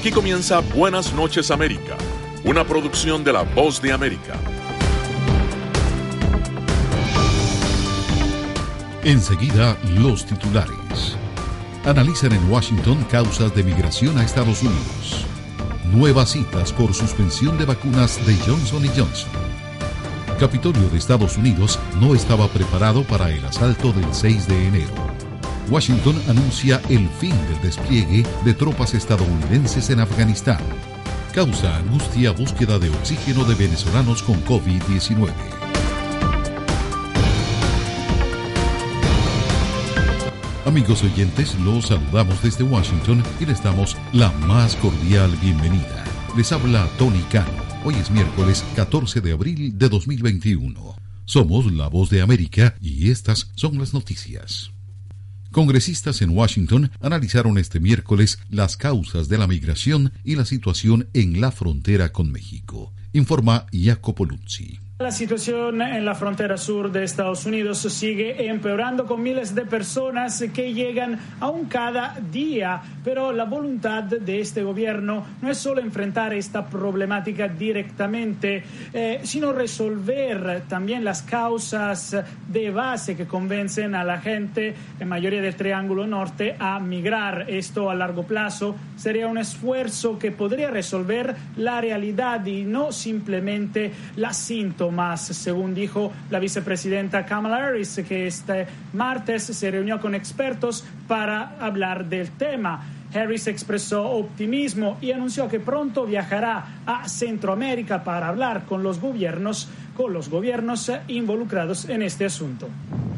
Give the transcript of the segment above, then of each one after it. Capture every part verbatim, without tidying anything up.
Aquí comienza Buenas noches América, una producción de La Voz de América. Enseguida, los titulares. Analizan en Washington causas de migración a Estados Unidos. Nuevas citas por suspensión de vacunas de Johnson y Johnson. Capitolio de Estados Unidos no estaba preparado para el asalto del seis de enero. Washington anuncia el fin del despliegue de tropas estadounidenses en Afganistán. Causa angustia búsqueda de oxígeno de venezolanos con COVID diecinueve. Amigos oyentes, los saludamos desde Washington y les damos la más cordial bienvenida. Les habla Tony Cano. Hoy es miércoles catorce de abril de dos mil veintiuno. Somos La Voz de América y estas son las noticias. Congresistas en Washington analizaron este miércoles las causas de la migración y la situación en la frontera con México. Informa Jacopo Luzzi. La situación en la frontera sur de Estados Unidos sigue empeorando con miles de personas que llegan aún cada día, pero la voluntad de este gobierno no es solo enfrentar esta problemática directamente, eh, sino resolver también las causas de base que convencen a la gente, en mayoría del Triángulo Norte, a migrar. Esto a largo plazo sería un esfuerzo que podría resolver la realidad y no simplemente las síntomas. Más, según dijo la vicepresidenta Kamala Harris, que este martes se reunió con expertos para hablar del tema. Harris expresó optimismo y anunció que pronto viajará a Centroamérica para hablar con los gobiernos, con los gobiernos involucrados en este asunto.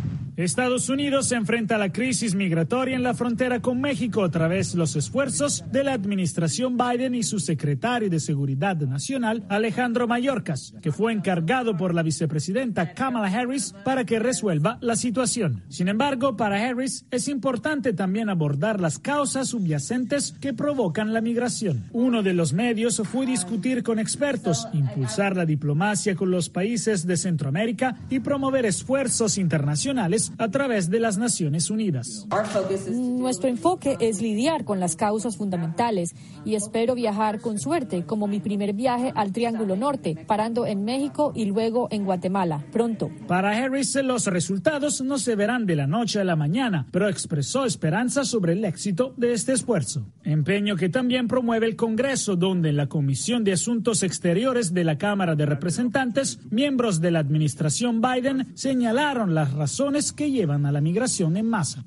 Estados Unidos se enfrenta a la crisis migratoria en la frontera con México a través de los esfuerzos de la administración Biden y su secretario de Seguridad Nacional, Alejandro Mayorkas, que fue encargado por la vicepresidenta Kamala Harris para que resuelva la situación. Sin embargo, para Harris es importante también abordar las causas subyacentes que provocan la migración. Uno de los medios fue discutir con expertos, impulsar la diplomacia con los países de Centroamérica y promover esfuerzos internacionales a través de las Naciones Unidas. Nuestro enfoque es lidiar con las causas fundamentales y espero viajar con suerte, como mi primer viaje al Triángulo Norte, parando en México y luego en Guatemala, pronto. Para Harris, los resultados no se verán de la noche a la mañana, pero expresó esperanza sobre el éxito de este esfuerzo. Empeño que también promueve el Congreso, donde en la Comisión de Asuntos Exteriores de la Cámara de Representantes, miembros de la administración Biden señalaron las razones que llevan a la migración en masa.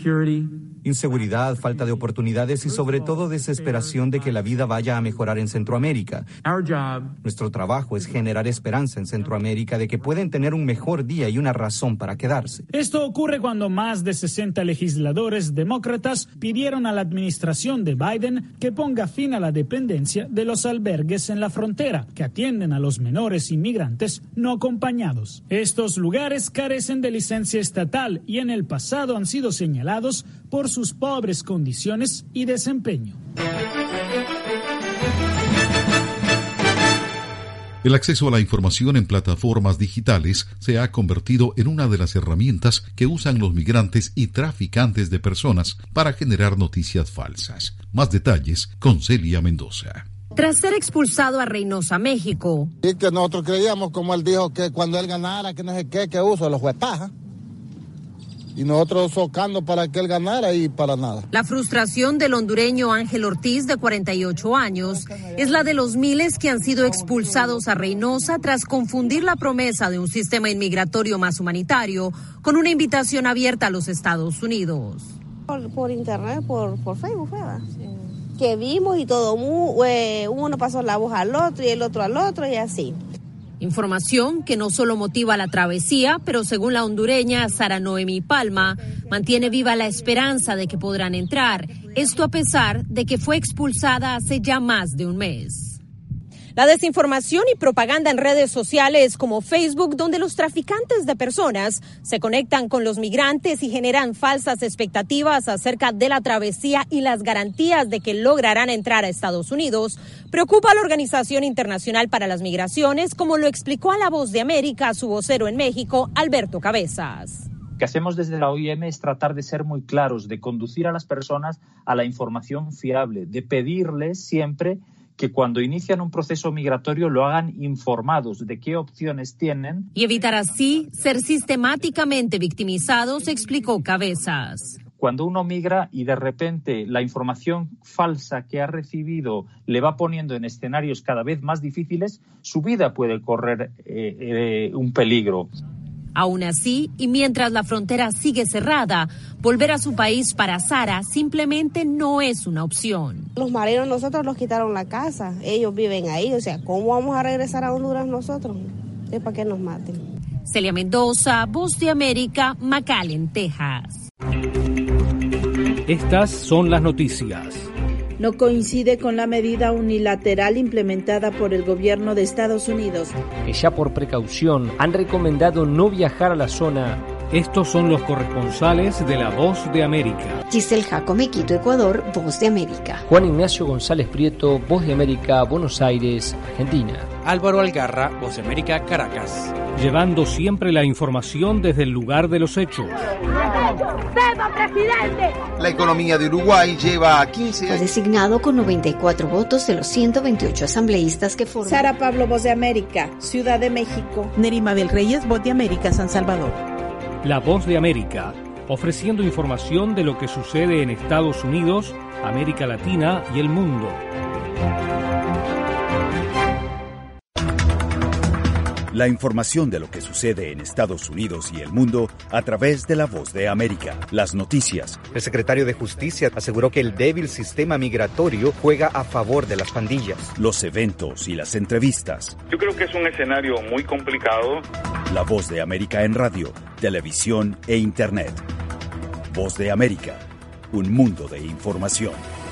Inseguridad, falta de oportunidades y sobre todo desesperación de que la vida vaya a mejorar en Centroamérica. Nuestro trabajo es generar esperanza en Centroamérica de que pueden tener un mejor día y una razón para quedarse. Esto ocurre cuando más de sesenta legisladores demócratas pidieron a la administración de Biden que ponga fin a la dependencia de los albergues en la frontera, que atienden a los menores inmigrantes no acompañados. Estos lugares carecen de licencia estatal y en el pasado han sido señalados por sus pobres condiciones y desempeño. El acceso a la información en plataformas digitales se ha convertido en una de las herramientas que usan los migrantes y traficantes de personas para generar noticias falsas. Más detalles con Celia Mendoza. Tras ser expulsado a Reynosa, México. Y que nosotros creíamos, como él dijo, que cuando él ganara, que no sé qué, que uso los huepajas. Y nosotros socando para que él ganara y para nada. La frustración del hondureño Ángel Ortiz, de cuarenta y ocho años, es la de los miles que han sido expulsados a Reynosa tras confundir la promesa de un sistema inmigratorio más humanitario con una invitación abierta a los Estados Unidos. Por, por internet, por, por Facebook, ¿verdad? Sí. Que vimos y todo, eh, uno pasó la voz al otro y el otro al otro y así. Información que no solo motiva la travesía, pero según la hondureña Sara Noemi Palma, mantiene viva la esperanza de que podrán entrar. Esto a pesar de que fue expulsada hace ya más de un mes. La desinformación y propaganda en redes sociales como Facebook, donde los traficantes de personas se conectan con los migrantes y generan falsas expectativas acerca de la travesía y las garantías de que lograrán entrar a Estados Unidos, preocupa a la Organización Internacional para las Migraciones, como lo explicó a La Voz de América su vocero en México, Alberto Cabezas. Lo que hacemos desde la O I M es tratar de ser muy claros, de conducir a las personas a la información fiable, de pedirles siempre que cuando inician un proceso migratorio lo hagan informados de qué opciones tienen. Y evitar así ser sistemáticamente victimizados, explicó Cabezas. Cuando uno migra y de repente la información falsa que ha recibido le va poniendo en escenarios cada vez más difíciles, su vida puede correr eh, eh, un peligro. Aún así, y mientras la frontera sigue cerrada, volver a su país para Sara simplemente no es una opción. Los marinos nosotros nos quitaron la casa, ellos viven ahí, o sea, ¿cómo vamos a regresar a Honduras nosotros? Es para que nos maten. Celia Mendoza, Voz de América, McAllen, Texas. Estas son las noticias. No coincide con la medida unilateral implementada por el gobierno de Estados Unidos, que ya por precaución han recomendado no viajar a la zona. Estos son los corresponsales de La Voz de América. Giselle Jacome, Quito, Ecuador, Voz de América. Juan Ignacio González Prieto, Voz de América, Buenos Aires, Argentina. Álvaro Algarra, Voz de América, Caracas. Llevando siempre la información desde el lugar de los hechos. La economía de Uruguay lleva a quince años. Fue designado con noventa y cuatro votos de los ciento veintiocho asambleístas que forman. Sara Pablo, Voz de América, Ciudad de México. Nerima Bel Reyes, Voz de América, San Salvador. La Voz de América, ofreciendo información de lo que sucede en Estados Unidos, América Latina y el mundo. La información de lo que sucede en Estados Unidos y el mundo a través de La Voz de América. Las noticias. El secretario de Justicia aseguró que el débil sistema migratorio juega a favor de las pandillas. Los eventos y las entrevistas. Yo creo que es un escenario muy complicado. La Voz de América en radio, televisión e internet. Voz de América, un mundo de información.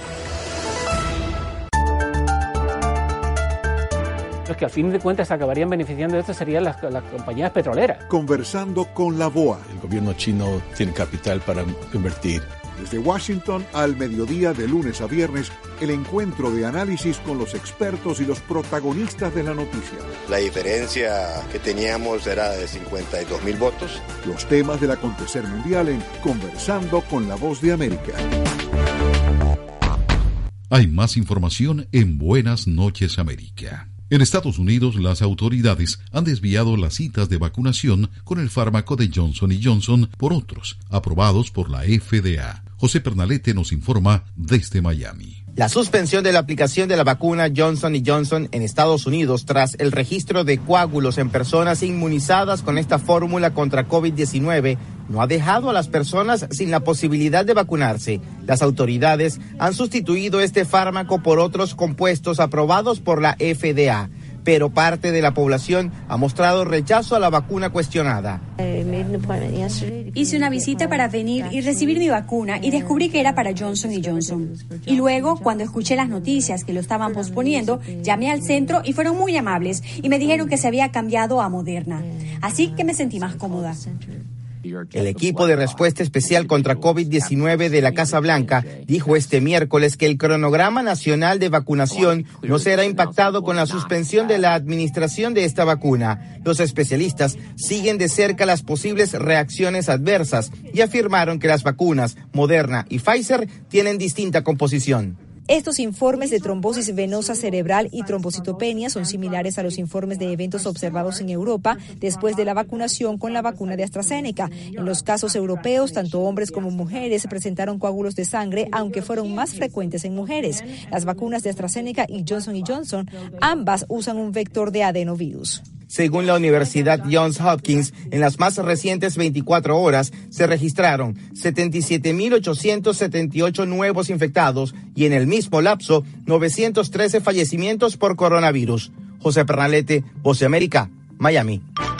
Los que al fin de cuentas acabarían beneficiando de esto serían las, las compañías petroleras. Conversando con la B O A. El gobierno chino tiene capital para invertir. Desde Washington al mediodía de lunes a viernes, el encuentro de análisis con los expertos y los protagonistas de la noticia. La diferencia que teníamos era de cincuenta y dos mil votos. Los temas del acontecer mundial en Conversando con la Voz de América. Hay más información en Buenas Noches América. En Estados Unidos, las autoridades han desviado las citas de vacunación con el fármaco de Johnson y Johnson por otros, aprobados por la F D A. José Pernalete nos informa desde Miami. La suspensión de la aplicación de la vacuna Johnson y Johnson en Estados Unidos tras el registro de coágulos en personas inmunizadas con esta fórmula contra COVID diecinueve no ha dejado a las personas sin la posibilidad de vacunarse. Las autoridades han sustituido este fármaco por otros compuestos aprobados por la F D A, pero parte de la población ha mostrado rechazo a la vacuna cuestionada. Hice una visita para venir y recibir mi vacuna y descubrí que era para Johnson y Johnson. Y luego, cuando escuché las noticias que lo estaban posponiendo, llamé al centro y fueron muy amables y me dijeron que se había cambiado a Moderna. Así que me sentí más cómoda. El equipo de respuesta especial contra COVID diecinueve de la Casa Blanca dijo este miércoles que el cronograma nacional de vacunación no será impactado con la suspensión de la administración de esta vacuna. Los especialistas siguen de cerca las posibles reacciones adversas y afirmaron que las vacunas Moderna y Pfizer tienen distinta composición. Estos informes de trombosis venosa cerebral y trombocitopenia son similares a los informes de eventos observados en Europa después de la vacunación con la vacuna de AstraZeneca. En los casos europeos, tanto hombres como mujeres presentaron coágulos de sangre, aunque fueron más frecuentes en mujeres. Las vacunas de AstraZeneca y Johnson y Johnson, ambas usan un vector de adenovirus. Según la Universidad Johns Hopkins, en las más recientes veinticuatro horas se registraron setenta y siete mil ochocientos setenta y ocho nuevos infectados y en el mismo lapso novecientos trece fallecimientos por coronavirus. José Pernalete, Voz de América, Miami.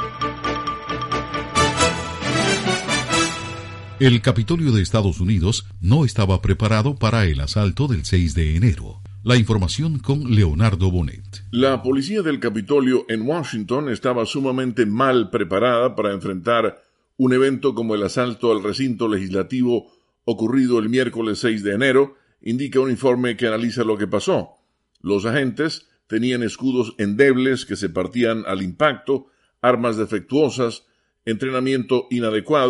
El Capitolio de Estados Unidos no estaba preparado para el asalto del seis de enero. La información con Leonardo Bonet. La policía del Capitolio en Washington estaba sumamente mal preparada para enfrentar un evento como el asalto al recinto legislativo ocurrido el miércoles seis de enero, indica un informe que analiza lo que pasó. Los agentes tenían escudos endebles que se partían al impacto, armas defectuosas, entrenamiento inadecuado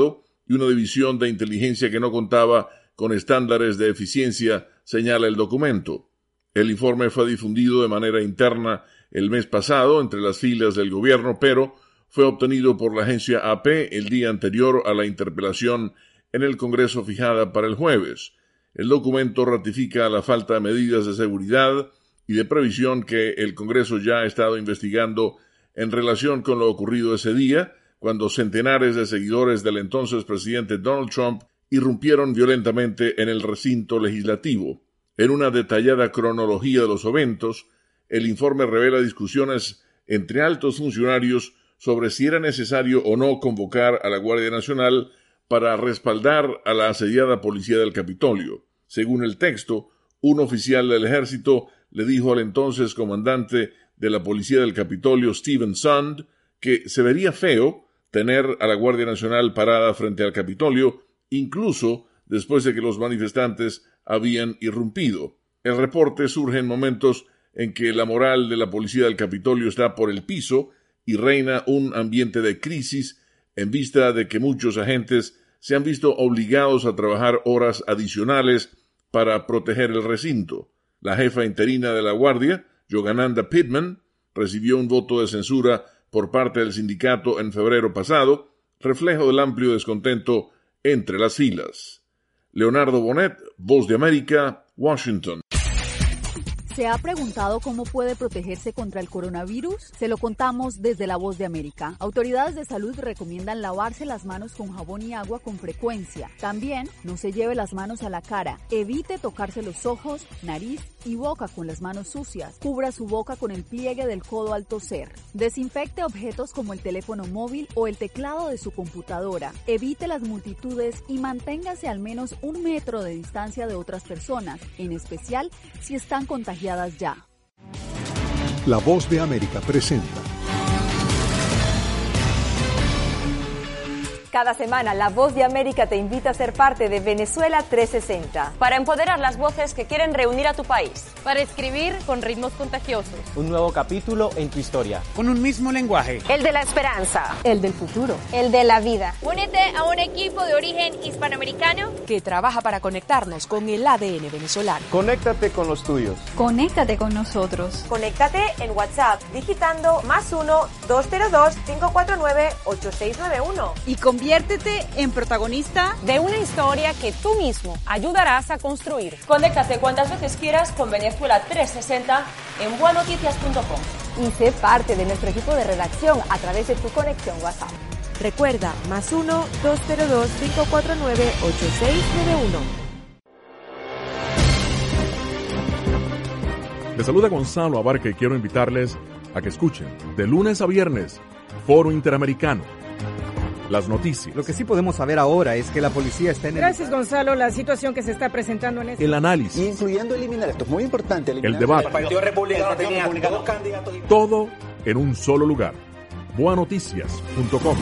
y una división de inteligencia que no contaba con estándares de eficiencia, señala el documento. El informe fue difundido de manera interna el mes pasado entre las filas del gobierno, pero fue obtenido por la agencia A P el día anterior a la interpelación en el Congreso fijada para el jueves. El documento ratifica la falta de medidas de seguridad y de previsión que el Congreso ya ha estado investigando en relación con lo ocurrido ese día, cuando centenares de seguidores del entonces presidente Donald Trump irrumpieron violentamente en el recinto legislativo. En una detallada cronología de los eventos, el informe revela discusiones entre altos funcionarios sobre si era necesario o no convocar a la Guardia Nacional para respaldar a la asediada policía del Capitolio. Según el texto, un oficial del ejército le dijo al entonces comandante de la policía del Capitolio, Stephen Sund, que se vería feo tener a la Guardia Nacional parada frente al Capitolio, incluso después de que los manifestantes habían irrumpido. El reporte surge en momentos en que la moral de la policía del Capitolio está por el piso y reina un ambiente de crisis en vista de que muchos agentes se han visto obligados a trabajar horas adicionales para proteger el recinto. La jefa interina de la Guardia, Yogananda Pittman, recibió un voto de censura por parte del sindicato en febrero pasado, reflejo del amplio descontento entre las filas. Leonardo Bonet, Voz de América, Washington. ¿Se ha preguntado cómo puede protegerse contra el coronavirus? Se lo contamos desde La Voz de América. Autoridades de salud recomiendan lavarse las manos con jabón y agua con frecuencia. También no se lleve las manos a la cara. Evite tocarse los ojos, nariz y boca con las manos sucias. Cubra su boca con el pliegue del codo al toser. Desinfecte objetos como el teléfono móvil o el teclado de su computadora. Evite las multitudes y manténgase al menos un metro de distancia de otras personas, en especial si están contagiadas ya. La Voz de América presenta. Cada semana, La Voz de América te invita a ser parte de Venezuela trescientos sesenta. Para empoderar las voces que quieren reunir a tu país. Para escribir con ritmos contagiosos. Un nuevo capítulo en tu historia. Con un mismo lenguaje. El de la esperanza. El del futuro. El de la vida. Únete a un equipo de origen hispanoamericano que trabaja para conectarnos con el A D N venezolano. Conéctate con los tuyos. Conéctate con nosotros. Conéctate en WhatsApp digitando más uno, dos cero dos, cinco cuatro nueve, ocho seis nueve uno. Y con Conviértete en protagonista de una historia que tú mismo ayudarás a construir. Conéctate cuantas veces quieras con Venezuela trescientos sesenta en buenoticias punto com. Y sé parte de nuestro equipo de redacción a través de tu conexión WhatsApp. Recuerda, más uno, dos cero dos, cinco cuatro nueve, ocho seis nueve uno. Les saluda Gonzalo Abarca y quiero invitarles a que escuchen de lunes a viernes Foro Interamericano. Las noticias. Lo que sí podemos saber ahora es que la policía está en el... Gracias, Gonzalo. La situación que se está presentando en este... El análisis. Incluyendo eliminar, esto es muy importante. El debate. El Partido Republicano tenía dos candidatos. Todo en un solo lugar. buenoticias punto com.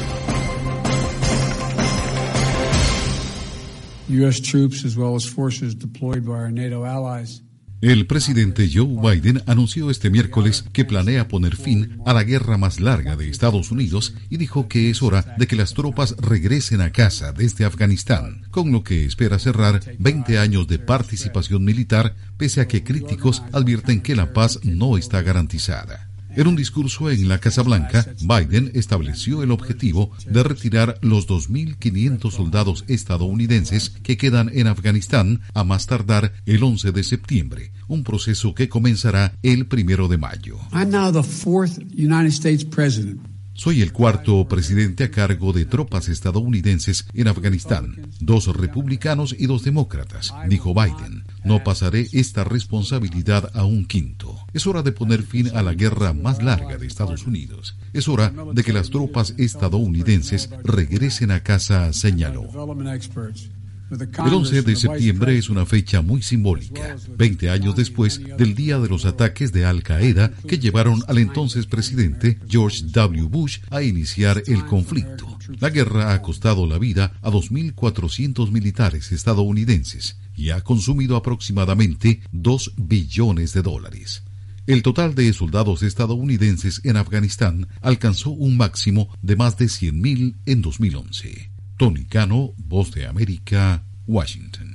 U S troops as well as forces deployed by our NATO allies. El presidente Joe Biden anunció este miércoles que planea poner fin a la guerra más larga de Estados Unidos y dijo que es hora de que las tropas regresen a casa desde Afganistán, con lo que espera cerrar veinte años de participación militar, pese a que críticos advierten que la paz no está garantizada. En un discurso en la Casa Blanca, Biden estableció el objetivo de retirar los dos mil quinientos soldados estadounidenses que quedan en Afganistán a más tardar el once de septiembre, un proceso que comenzará el primero de mayo. I'm now the fourth United States president. Soy el cuarto presidente a cargo de tropas estadounidenses en Afganistán, dos republicanos y dos demócratas, dijo Biden. No pasaré esta responsabilidad a un quinto. Es hora de poner fin a la guerra más larga de Estados Unidos. Es hora de que las tropas estadounidenses regresen a casa, señaló. El once de septiembre es una fecha muy simbólica, veinte años después del día de los ataques de Al Qaeda que llevaron al entonces presidente George W. Bush a iniciar el conflicto. La guerra ha costado la vida a dos mil cuatrocientos militares estadounidenses y ha consumido aproximadamente dos billones de dólares. El total de soldados estadounidenses en Afganistán alcanzó un máximo de más de cien mil en dos mil once. Tony Cano, Voz de América, Washington.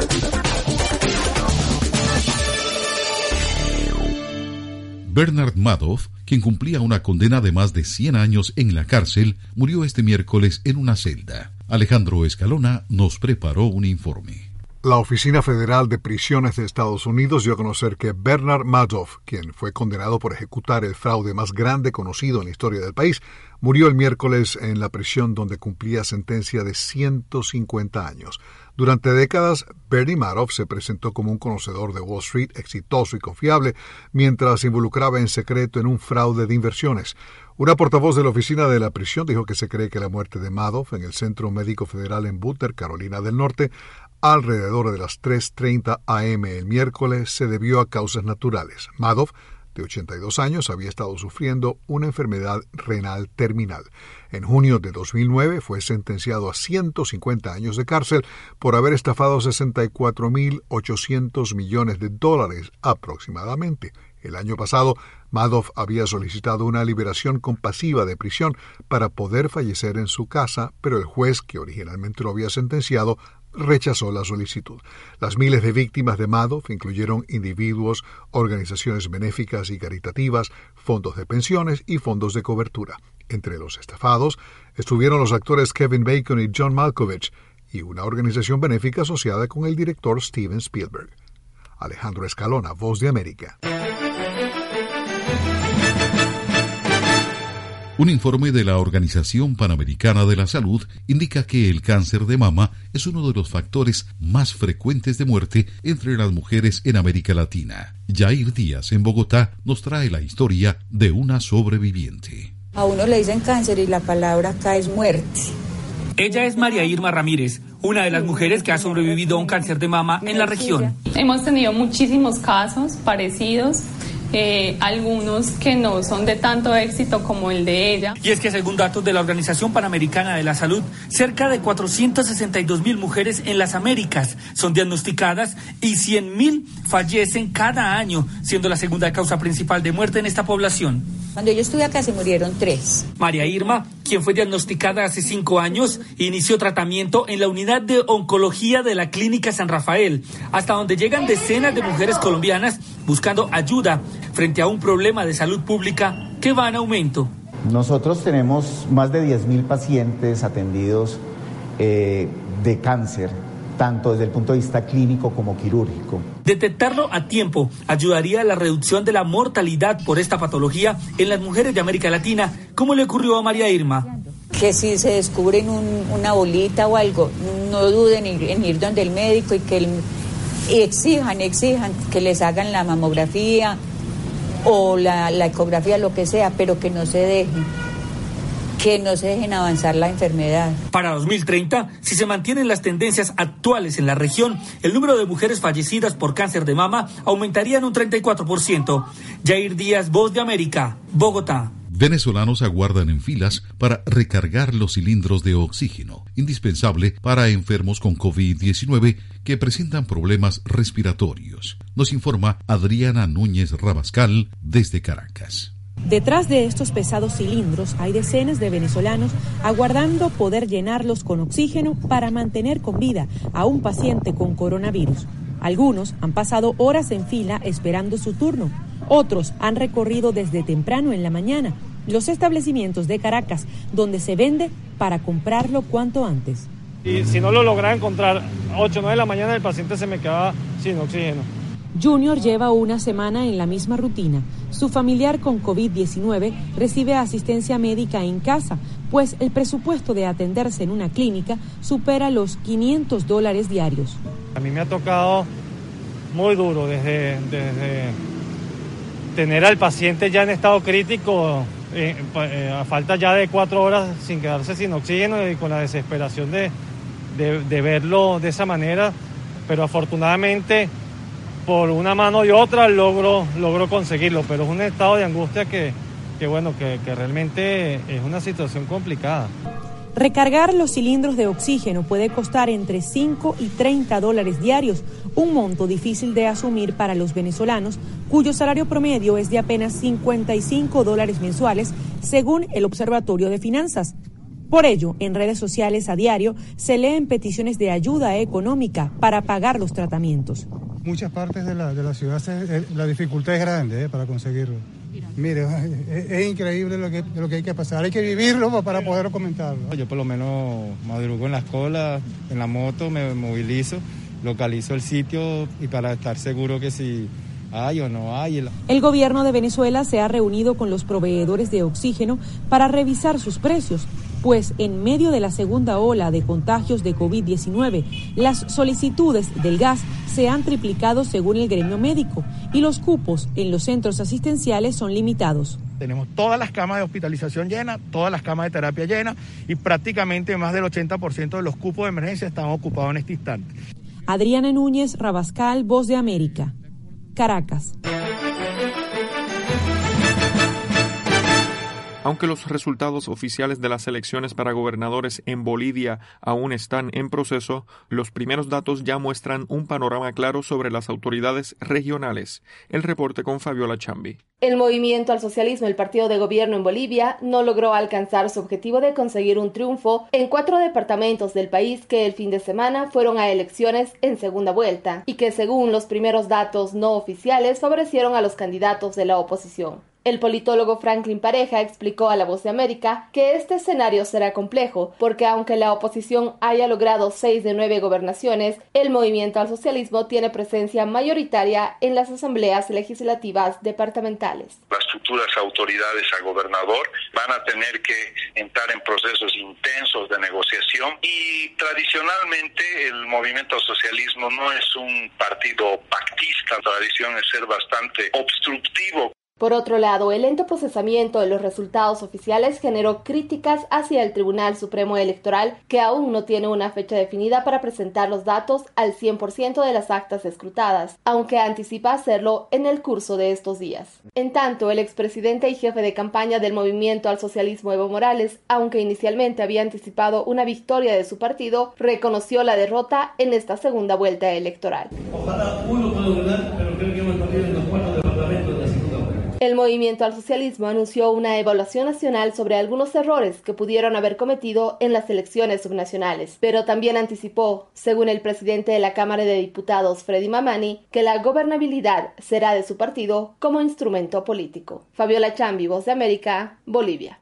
Bernard Madoff, quien cumplía una condena de más de cien años en la cárcel, murió este miércoles en una celda. Alejandro Escalona nos preparó un informe. La Oficina Federal de Prisiones de Estados Unidos dio a conocer que Bernard Madoff, quien fue condenado por ejecutar el fraude más grande conocido en la historia del país, murió el miércoles en la prisión donde cumplía sentencia de ciento cincuenta años. Durante décadas, Bernie Madoff se presentó como un conocedor de Wall Street exitoso y confiable, mientras se involucraba en secreto en un fraude de inversiones. Una portavoz de la oficina de la prisión dijo que se cree que la muerte de Madoff en el Centro Médico Federal en Butler, Carolina del Norte, alrededor de las tres treinta a eme el miércoles, se debió a causas naturales. Madoff, de ochenta y dos años, había estado sufriendo una enfermedad renal terminal. En junio de dos mil nueve fue sentenciado a ciento cincuenta años de cárcel por haber estafado sesenta y cuatro mil ochocientos millones de dólares aproximadamente. El año pasado, Madoff había solicitado una liberación compasiva de prisión para poder fallecer en su casa, pero el juez que originalmente lo había sentenciado rechazó la solicitud. Las miles de víctimas de Madoff incluyeron individuos, organizaciones benéficas y caritativas, fondos de pensiones y fondos de cobertura. Entre los estafados estuvieron los actores Kevin Bacon y John Malkovich y una organización benéfica asociada con el director Steven Spielberg. Alejandro Escalona, Voz de América. Un informe de la Organización Panamericana de la Salud indica que el cáncer de mama es uno de los factores más frecuentes de muerte entre las mujeres en América Latina. Yair Díaz, en Bogotá, nos trae la historia de una sobreviviente. A uno le dicen cáncer y la palabra acá es muerte. Ella es María Irma Ramírez, una de las mujeres que ha sobrevivido a un cáncer de mama en la región. Hemos tenido muchísimos casos parecidos. Eh, algunos que no son de tanto éxito como el de ella. Y es que según datos de la Organización Panamericana de la Salud, cerca de cuatrocientas sesenta y dos mil mujeres en las Américas son diagnosticadas y cien mil fallecen cada año, siendo la segunda causa principal de muerte en esta población. Cuando yo estuve acá se murieron tres. María Irma, quien fue diagnosticada hace cinco años, inició tratamiento en la unidad de oncología de la Clínica San Rafael, hasta donde llegan decenas de mujeres colombianas buscando ayuda frente a un problema de salud pública que va en aumento. Nosotros tenemos más de diez mil pacientes atendidos eh, de cáncer, tanto desde el punto de vista clínico como quirúrgico. Detectarlo a tiempo ayudaría a la reducción de la mortalidad por esta patología en las mujeres de América Latina, como le ocurrió a María Irma. Que si se descubren un, una bolita o algo, no duden en, en ir donde el médico y que el, y exijan, exijan que les hagan la mamografía o la, la ecografía, lo que sea, pero que no se dejen. que no se dejen avanzar la enfermedad. Para dos mil treinta, si se mantienen las tendencias actuales en la región, el número de mujeres fallecidas por cáncer de mama aumentaría en un treinta y cuatro por ciento. Yair Díaz, Voz de América, Bogotá. Venezolanos aguardan en filas para recargar los cilindros de oxígeno, indispensable para enfermos con COVID diecinueve que presentan problemas respiratorios. Nos informa Adriana Núñez Rabascal desde Caracas. Detrás de estos pesados cilindros hay decenas de venezolanos aguardando poder llenarlos con oxígeno para mantener con vida a un paciente con coronavirus. Algunos han pasado horas en fila esperando su turno. Otros han recorrido desde temprano en la mañana los establecimientos de Caracas, donde se vende para comprarlo cuanto antes. Y si no lo lograba encontrar a ocho o nueve de la mañana, el paciente se me quedaba sin oxígeno. Junior lleva una semana en la misma rutina. Su familiar con COVID diecinueve recibe asistencia médica en casa, pues el presupuesto de atenderse en una clínica supera los quinientos dólares diarios. A mí me ha tocado muy duro desde, desde tener al paciente ya en estado crítico, eh, eh, a falta ya de cuatro horas sin quedarse sin oxígeno y con la desesperación de, de, de verlo de esa manera, pero afortunadamente por una mano y otra logro, logro conseguirlo, pero es un estado de angustia que, que bueno, que, que realmente es una situación complicada. Recargar los cilindros de oxígeno puede costar entre cinco y treinta dólares diarios, un monto difícil de asumir para los venezolanos, cuyo salario promedio es de apenas cincuenta y cinco dólares mensuales, según el Observatorio de Finanzas. Por ello, en redes sociales a diario se leen peticiones de ayuda económica para pagar los tratamientos. Muchas partes de la, de la ciudad se, la dificultad es grande eh, para conseguirlo. Mire, es, es increíble lo que, lo que hay que pasar, hay que vivirlo para poder comentarlo. Yo por lo menos madrugo en las colas, en la moto, me movilizo, localizo el sitio y para estar seguro que si hay o no hay. El... el gobierno de Venezuela se ha reunido con los proveedores de oxígeno para revisar sus precios, pues en medio de la segunda ola de contagios de COVID diecinueve, las solicitudes del gas se han triplicado según el gremio médico y los cupos en los centros asistenciales son limitados. Tenemos todas las camas de hospitalización llenas, todas las camas de terapia llenas y prácticamente más del ochenta por ciento de los cupos de emergencia están ocupados en este instante. Adriana Núñez Rabascal, Voz de América, Caracas. Aunque los resultados oficiales de las elecciones para gobernadores en Bolivia aún están en proceso, los primeros datos ya muestran un panorama claro sobre las autoridades regionales. El reporte con Fabiola Chambi. El Movimiento al Socialismo, el partido de gobierno en Bolivia, no logró alcanzar su objetivo de conseguir un triunfo en cuatro departamentos del país que el fin de semana fueron a elecciones en segunda vuelta y que, según los primeros datos no oficiales, favorecieron a los candidatos de la oposición. El politólogo Franklin Pareja explicó a La Voz de América que este escenario será complejo porque aunque la oposición haya logrado seis de nueve gobernaciones, el Movimiento al Socialismo tiene presencia mayoritaria en las asambleas legislativas departamentales. Las futuras autoridades a gobernador van a tener que entrar en procesos intensos de negociación y tradicionalmente el Movimiento al Socialismo no es un partido pactista, la tradición es ser bastante obstructivo. Por otro lado, el lento procesamiento de los resultados oficiales generó críticas hacia el Tribunal Supremo Electoral, que aún no tiene una fecha definida para presentar los datos al cien por ciento de las actas escrutadas, aunque anticipa hacerlo en el curso de estos días. En tanto, el expresidente y jefe de campaña del Movimiento al Socialismo, Evo Morales, aunque inicialmente había anticipado una victoria de su partido, reconoció la derrota en esta segunda vuelta electoral. Ojalá uno pueda ganar, pero creo que hemos perdido en los cuatro departamentos de la segunda vuelta. El Movimiento al Socialismo anunció una evaluación nacional sobre algunos errores que pudieron haber cometido en las elecciones subnacionales, pero también anticipó, según el presidente de la Cámara de Diputados, Freddy Mamani, que la gobernabilidad será de su partido como instrumento político. Fabiola Chambi, Voz de América, Bolivia.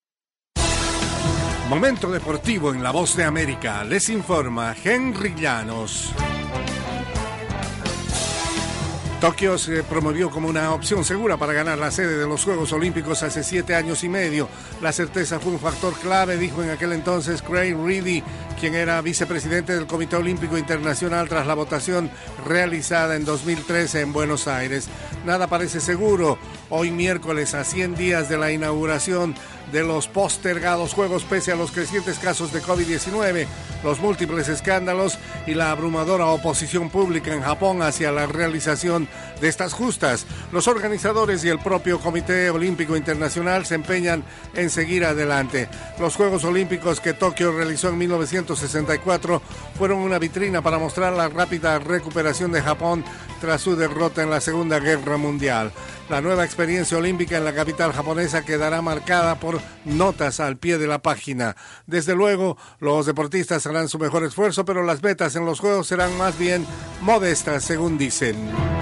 Momento deportivo en La Voz de América. Les informa Henry Llanos. Tokio se promovió como una opción segura para ganar la sede de los Juegos Olímpicos hace siete años y medio. La certeza fue un factor clave, dijo en aquel entonces Craig Reedy, quien era vicepresidente del Comité Olímpico Internacional tras la votación realizada en dos mil trece en Buenos Aires. Nada parece seguro. Hoy miércoles, a cien días de la inauguración de los postergados Juegos, pese a los crecientes casos de COVID diecinueve, los múltiples escándalos y la abrumadora oposición pública en Japón hacia la realización de estas justas, los organizadores y el propio Comité Olímpico Internacional se empeñan en seguir adelante. Los Juegos Olímpicos que Tokio realizó en mil novecientos sesenta y cuatro fueron una vitrina para mostrar la rápida recuperación de Japón tras su derrota en la Segunda Guerra Mundial. La nueva experiencia olímpica en la capital japonesa quedará marcada por notas al pie de la página. Desde luego, los deportistas harán su mejor esfuerzo, pero las metas en los Juegos serán más bien modestas, según dicen.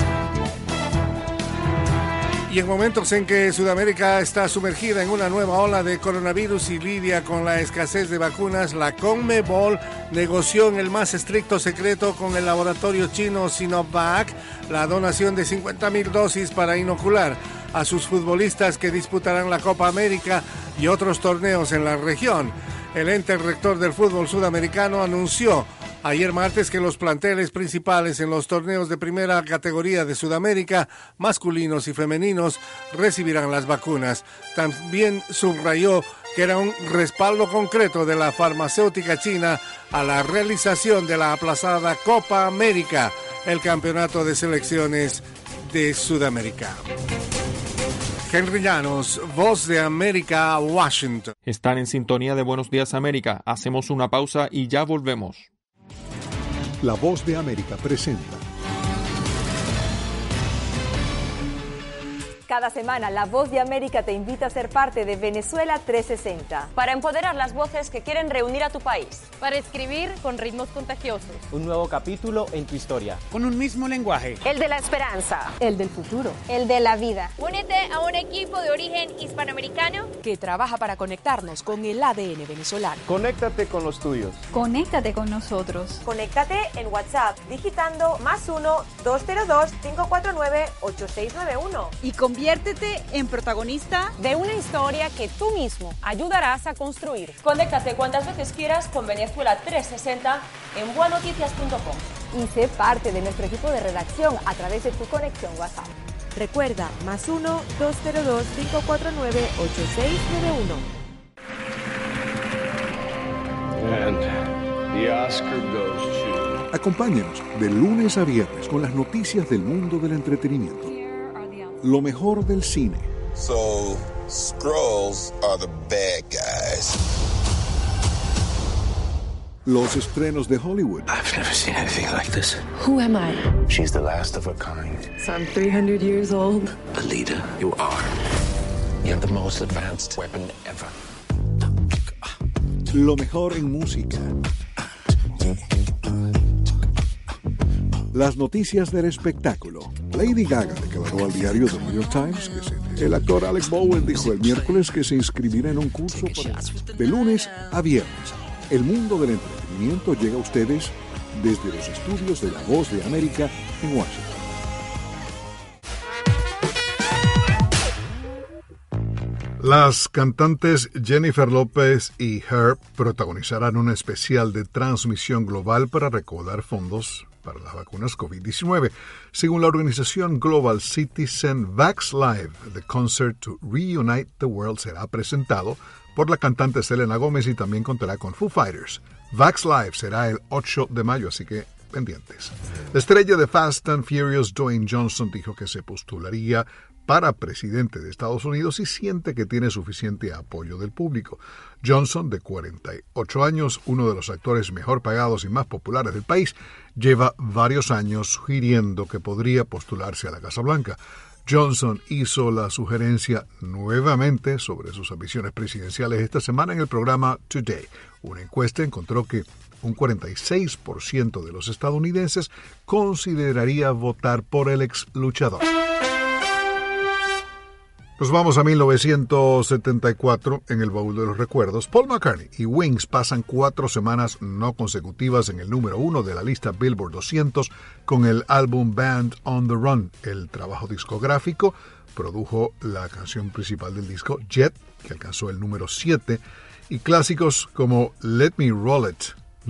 Y en momentos en que Sudamérica está sumergida en una nueva ola de coronavirus y lidia con la escasez de vacunas, la CONMEBOL negoció en el más estricto secreto con el laboratorio chino Sinovac la donación de cincuenta mil dosis para inocular a sus futbolistas que disputarán la Copa América y otros torneos en la región. El ente rector del fútbol sudamericano anunció ayer martes que los planteles principales en los torneos de primera categoría de Sudamérica, masculinos y femeninos, recibirán las vacunas. También subrayó que era un respaldo concreto de la farmacéutica china a la realización de la aplazada Copa América, el campeonato de selecciones de Sudamérica. Henry Llanos, Voz de América, Washington. Están en sintonía de Buenos Días América. Hacemos una pausa y ya volvemos. La Voz de América presenta. Cada semana, La Voz de América te invita a ser parte de Venezuela trescientos sesenta. Para empoderar las voces que quieren reunir a tu país. Para escribir con ritmos contagiosos. Un nuevo capítulo en tu historia. Con un mismo lenguaje. El de la esperanza. El del futuro. El de la vida. Únete a un equipo de origen hispanoamericano que trabaja para conectarnos con el A D N venezolano. Conéctate con los tuyos. Conéctate con nosotros. Conéctate en WhatsApp digitando más uno dos cero dos cinco cuatro nueve ocho seis nueve uno. Y conviértete en protagonista de una historia que tú mismo ayudarás a construir. Conéctate cuantas veces quieras con Venezuela trescientos sesenta en bua noticias punto com. Y sé parte de nuestro equipo de redacción a través de tu conexión WhatsApp. Recuerda, más uno dos cero dos cinco cuatro nueve ocho seis nueve uno. And the Oscar goes to... Acompáñenos de lunes a viernes con las noticias del mundo del entretenimiento. Lo mejor del cine. So, Skrulls are the bad guys. Los estrenos de Hollywood. I've never seen anything like this. Who am I? She's the last of her kind. So I'm three hundred years old. Alita, you are. You have the most advanced weapon ever. Lo mejor en música. Las noticias del espectáculo. Lady Gaga declaró al diario The New York Times que se... el actor Alec Bowen dijo el miércoles que se inscribirá en un curso para... de lunes a viernes. El mundo del entretenimiento llega a ustedes desde los estudios de La Voz de América en Washington. Las cantantes Jennifer López y Her protagonizarán un especial de transmisión global para recaudar fondos para las vacunas COVID diecinueve. Según la organización Global Citizen, Vax Live, The Concert to Reunite the World, será presentado por la cantante Selena Gómez y también contará con Foo Fighters. Vax Live será el ocho de mayo, así que pendientes. La estrella de Fast and Furious, Dwayne Johnson, dijo que se postularía para presidente de Estados Unidos y siente que tiene suficiente apoyo del público. Johnson, de cuarenta y ocho años, uno de los actores mejor pagados y más populares del país, lleva varios años sugiriendo que podría postularse a la Casa Blanca. Johnson hizo la sugerencia nuevamente sobre sus ambiciones presidenciales esta semana en el programa Today. Una encuesta encontró que un cuarenta y seis por ciento de los estadounidenses consideraría votar por el ex luchador. Nos vamos a mil novecientos setenta y cuatro en el baúl de los recuerdos. Paul McCartney y Wings pasan cuatro semanas no consecutivas en el número uno de la lista Billboard doscientos con el álbum Band on the Run. El trabajo discográfico produjo la canción principal del disco, Jet, que alcanzó el número siete, y clásicos como Let Me Roll It,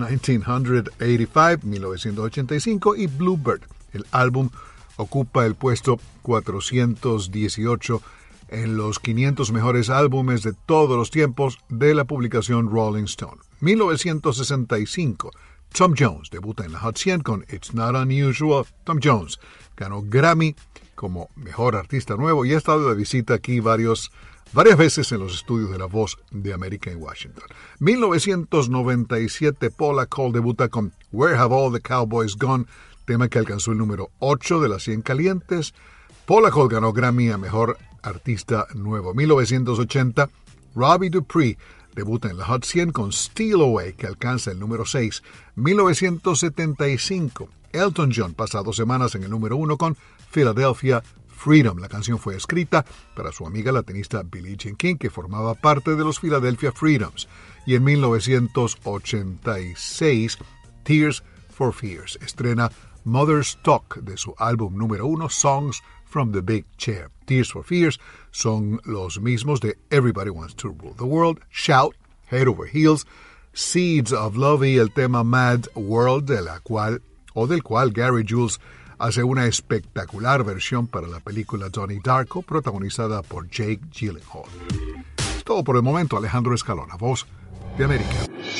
mil novecientos ochenta y cinco, y Bluebird. El álbum ocupa el puesto cuatrocientos dieciocho en los quinientos mejores álbumes de todos los tiempos de la publicación Rolling Stone. mil novecientos sesenta y cinco, Tom Jones debuta en la Hot cien con It's Not Unusual. Tom Jones ganó Grammy como Mejor Artista Nuevo y ha estado de visita aquí varios, varias veces en los estudios de La Voz de América en Washington. mil novecientos noventa y siete, Paula Cole debuta con Where Have All the Cowboys Gone, tema que alcanzó el número ocho de las cien calientes. Paula Cole ganó Grammy a Mejor Artista Nuevo. mil novecientos ochenta, Robbie Dupree debuta en la Hot cien con Steal Away, que alcanza el número seis. mil novecientos setenta y cinco, Elton John pasa dos semanas en el número uno con Philadelphia Freedom. La canción fue escrita para su amiga la tenista Billie Jean King, que formaba parte de los Philadelphia Freedoms. Y en mil novecientos ochenta y seis, Tears for Fears estrena Mother's Talk de su álbum número uno, Songs from the Big Chair. Tears for Fears son los mismos de Everybody Wants to Rule the World, Shout, Head Over Heels, Seeds of Love y el tema Mad World, de la cual o del cual Gary Jules hace una espectacular versión para la película Donnie Darko, protagonizada por Jake Gyllenhaal. Es todo por el momento. Alejandro Escalona, Voz de América.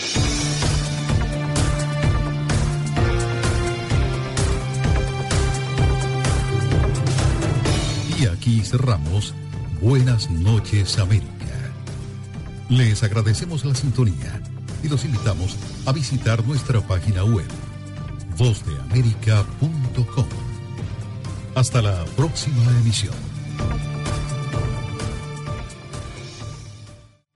Y aquí cerramos Buenas noches, América. Les agradecemos la sintonía y los invitamos a visitar nuestra página web voz de américa punto com. Hasta la próxima emisión.